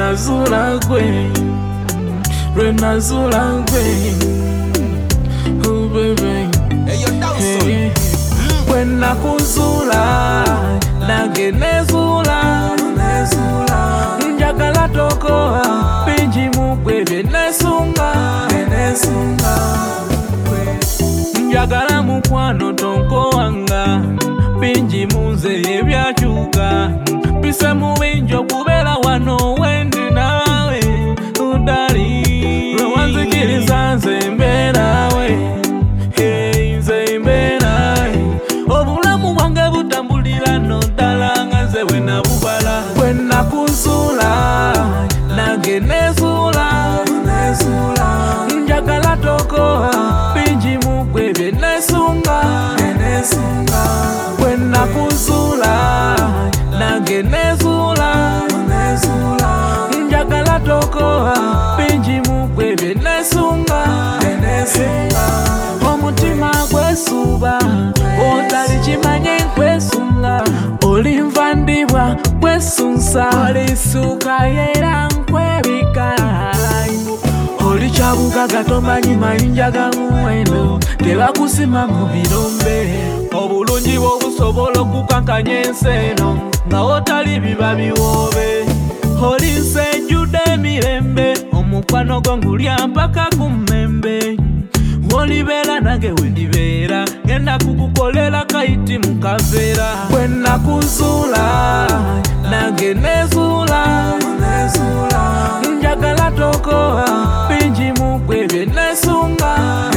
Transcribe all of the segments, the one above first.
Renazula gwe, Renazula gwe. Oh baby, hey. When nakuzula, nagenezula, njagala tokoa, pinji mugwe benesunga, njagala mukwano tonkoanga, pinji munze ebyakyuka, pise mubinjo kubera wano wendi nawe, udali lwewanzikiriza nze mbeerawe, nze mbeerawe, obulamu bwange butambulira n'oddala nga nze bwe nabubala. Bwe nakuzula nagenezula, njagala tokoa, pinji mugwe benesunga, bwe nakuzula nagenezula, njagala tokoa, pinji mugwe benesunga, omutima gwesuba otali kimanye nkwesunga, olinva ndibwa kwesunsa, olisuka yera nkwebika, olikyabugaga tomanyi mayinja ga muwendo, tebakusima mu birombe, obulungi bw'obusobola okukankanya ensi eno nga otali biba biwoobe, olinsejjudde emirembe, omukwano gwo ngulya mpaka ku mmembe, wolibeera nange wendibeera, ngenda kukukolera kayiti mu kaveera. Bwe nakuzula nagenezula, njagala tokoa, pinji mugwe benesunga,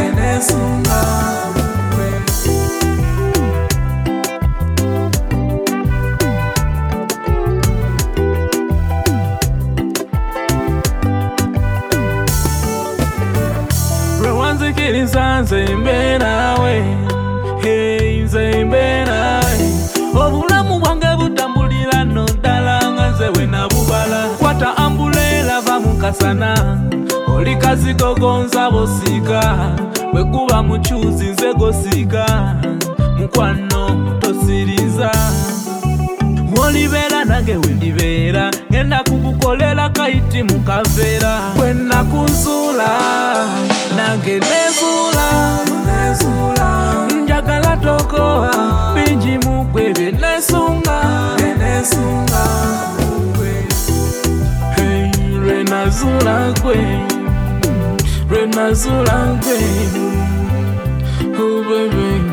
lwewanzikiriza nze mbeerawe, nze mbeerawe, obulamu bwange butambulira n'oddala nga nze bwe nabubala. Kwata ambuleera va mu kasana, oli kazigogonza bosiika, bwe guba mukyuzi nze gosiika, mukwano tosiriza, wolibeera nange wendibeera, ngenda kukukolera kayiti mu kaveera. Bwe nakuzula nagenezula, njagala tokoa, pinji mugwe benesunga, hey, Renazula gwe, Renazula gwe, oh baby.